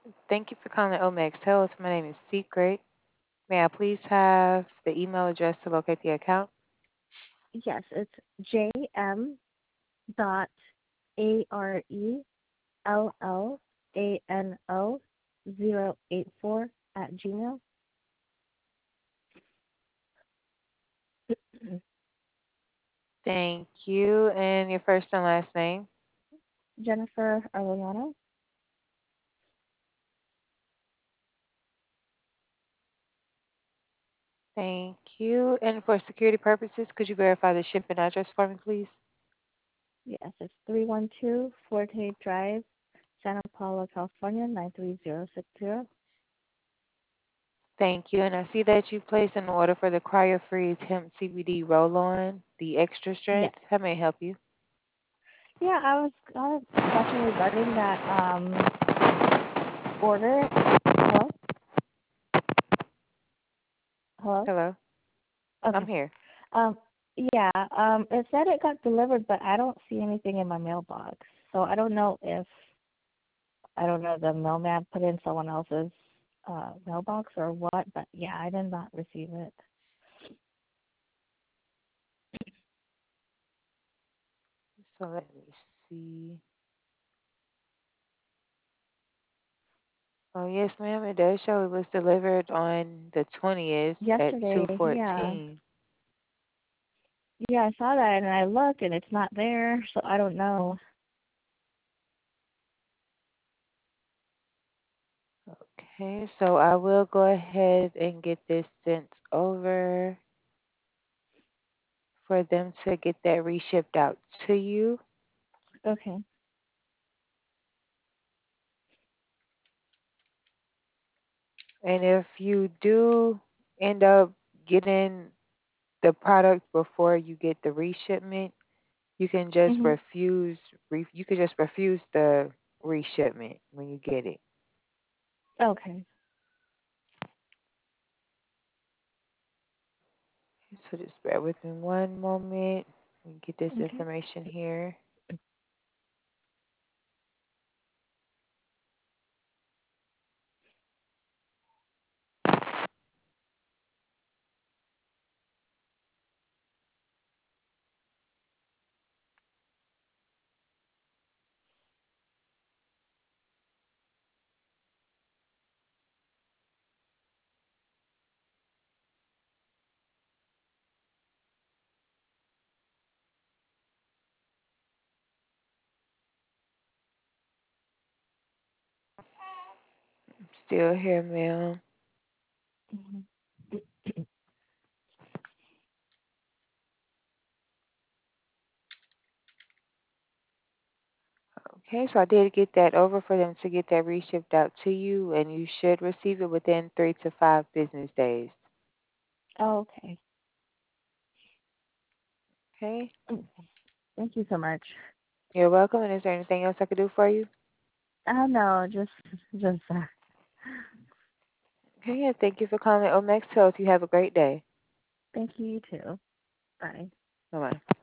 Thank you for calling Omex Health. My name is Secret. May I please have the email address to locate the account? Yes, it's JM dot ARELLANO 084 at Gmail. Thank you. And your first and last name? Jennifer Arellano. Thank you. And for security purposes, could you verify the shipping address for me, please? Yes, it's 312 Forte Drive, Santa Paula, California 93060. Thank you. And I see that you placed an order for the Cryo Freeze Hemp CBD Roll On, the extra Yes. strength. How may I help you? Yeah, I was question regarding that order. Hello? Hello? Hello? I'm Okay. here. Um, yeah, it said it got delivered, but I don't see anything in my mailbox. So I don't know if the mailman put in someone else's mailbox or what, but yeah, I did not receive it. So let me see. Oh, yes, ma'am. It does show it was delivered on the 20th at Yesterday, yeah. 2:14. Yeah, I saw that and I looked and it's not there, so I don't know. Okay, so I will go ahead and get this sent over for them to get that reshipped out to you. Okay. And if you do end up getting the product before you get the reshipment, you can just Mhm. you can just refuse the reshipment when you get it. Okay. So just bear with me one moment. Let me get this Okay. information here. I'm still here, ma'am. Mhm. Okay, so I did get that over for them to get that reshipped out to you, and you should receive it within 3 to 5 business days. Okay. Okay, Mm. Thank you so much. you're welcome. And is there anything else I could do for you? No, just Okay, yeah, thank you for calling Omex Health. You have a great day. thank you, you too. Bye. Bye bye.